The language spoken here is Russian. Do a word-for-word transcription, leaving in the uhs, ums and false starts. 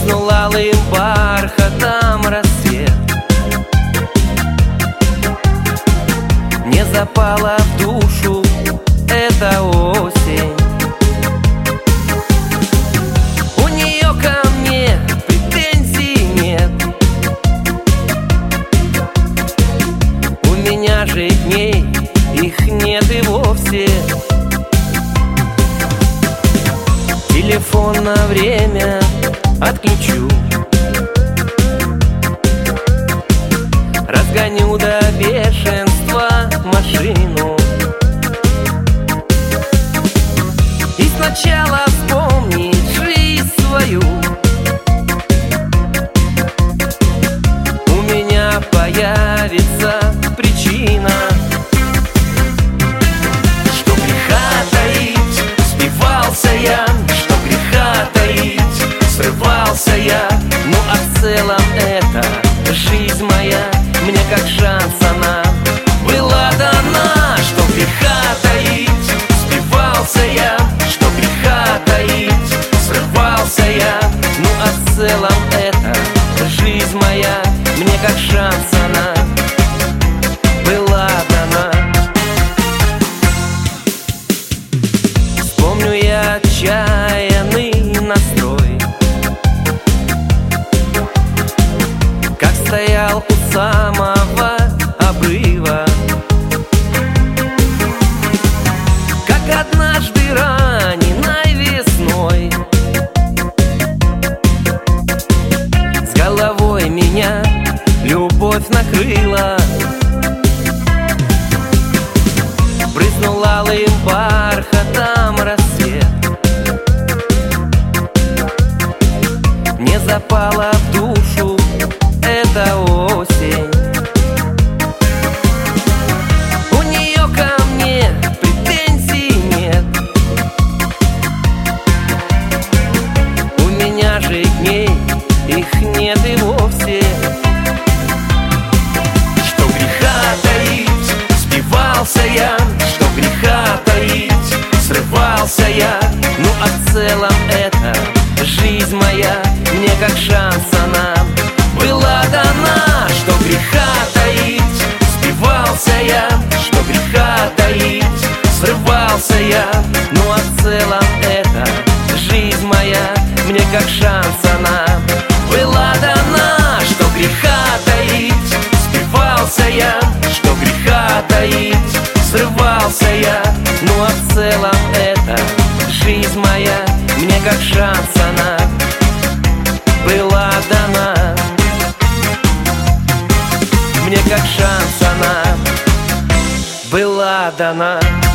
Брызнул алым бархатом рассвет, не запала в душу эта осень. У нее ко мне претензий нет, у меня же дней их нет и вовсе. Телефон на время отключу, разгоню до бешенства машину и сначала вспомнить жизнь свою. У меня появится причина, что греха таить, сбивался я, что греха таить, срывался я. Ну а в целом это жизнь моя, мне как шанс она была дана. Что греха таить, сбивался я, что греха таить, срывался я. Ну а в целом это жизнь моя, мне как шанс она была дана. Вспомню я отчаянный настрой, как стоял у самого обрыва, как однажды раненой весной с головой меня любовь накрыла. Брызнул алым бархатом рассвет, не запала в душу эта осень. У нее ко мне претензий нет, у меня же дней их нет и вовсе. Что греха таить, сбивался я, что греха таить, срывался я. Ну а в целом это жизнь моя, мне как шанс она была дана. Что греха таить, сбивался я, что греха таить, срывался я. Ну а в целом это жизнь моя, мне как шанс она была дана. Что греха таить, сбивался я, что греха таить, срывался я. Ну а в целом это жизнь моя, мне как шанс она была дана. Мне как шанс она была дана.